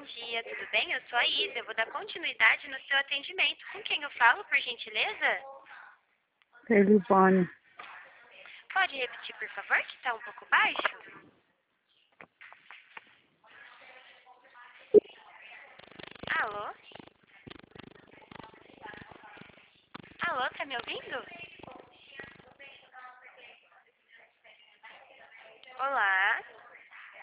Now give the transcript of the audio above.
dia, tudo bem? Eu sou a Isa, eu vou dar continuidade no seu atendimento. Com quem eu falo, por gentileza? Telefone. Pode repetir, por favor, que está um pouco baixo? Alô? Alô, tá me ouvindo?